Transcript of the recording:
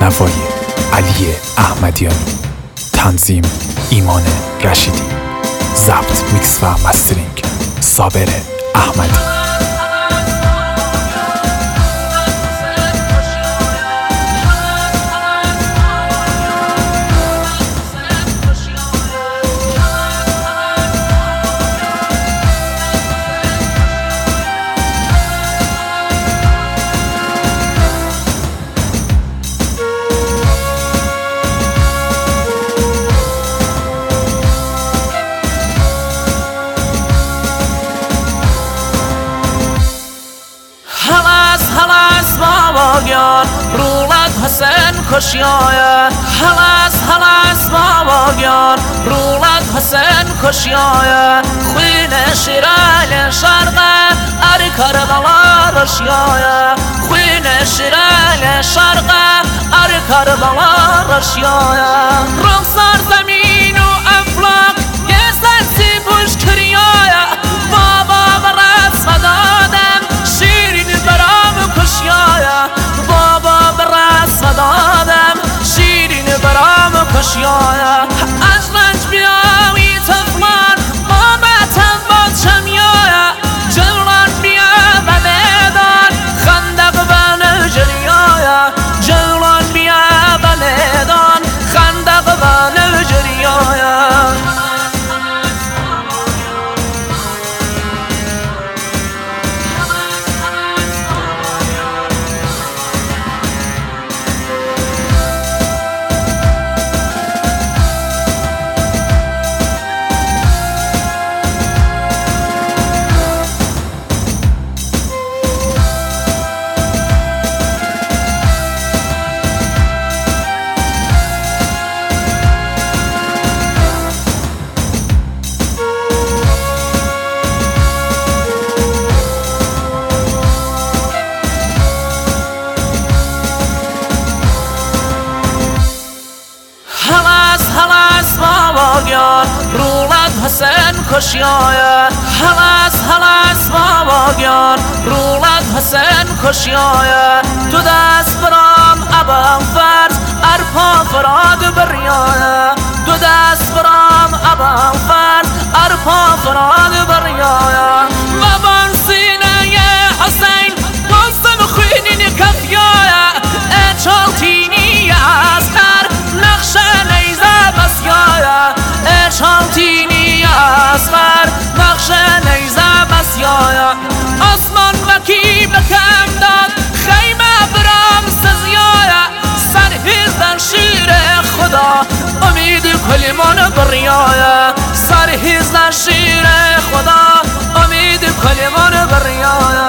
نوای علی احمدیانی، تنظیم ایمان رشیدی، ضبط میکس و مسترینگ صابر احمدی. رولت حسین کشیایه هلاس باباگیان رولت حسین کشیایه خوین شیرال شرقه اری کربلا رشیایه خوین شیرال شرقه اری کربلا رشیایه رخسار زمین و افلاک یه سنسی بوش کریایه بابا برس دادم شیرین برام کشیایه دادم شیرین برام کشیایه از رنج بیاوی تفلان بابتم با چمیایه جلان بیا و میدان خندق و نجریایه جلان بیا و میدان خندق و نجریایه رولت حسین کشیایه هلاس باباگیان رولت حسین کشیایه تو دست برام ابم فرز ارپا فراد بریایه تو دست برام ابم فرز ارپا فراد بریایه و بان سینه حسین بازم خوینین کفیایه اچالتینی اسکر نقشه نیزه بسیایه اچالتینی اسکر نقشه نیزه بسیایه آسمان وکی بکم داد خیمه برام سزیایه سرهیزن شیر خدا امید کلمان بریایه سرهیزن شیر خدا امید کلمان بریایه